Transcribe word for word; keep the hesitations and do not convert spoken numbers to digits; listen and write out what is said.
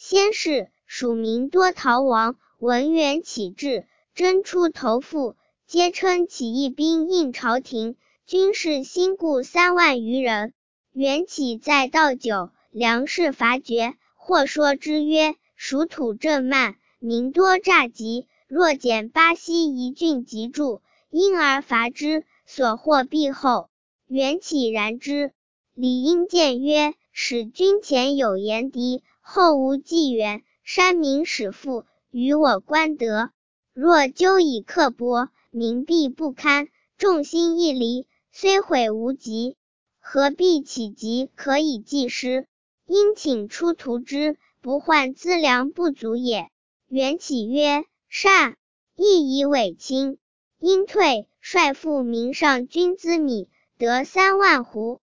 先是，蜀民多逃亡，闻袁起至，征出投附，皆称起义兵应朝廷，军士心固三万余人。袁起在道久，粮食乏绝，或说之曰：蜀土政慢，民多诈疾，若减巴西一郡即助，因而伐之，所获必厚。袁起然之。李应谏曰：使君前有言敌，后无纪元，山民始富，与我官德。若纠以刻薄，民必不堪，众心一离，虽毁无极，何必起急可以济师？因请出图之，不患资粮不足也。袁起曰：善。亦以委卿。因退，率复民上军资米，得三万斛。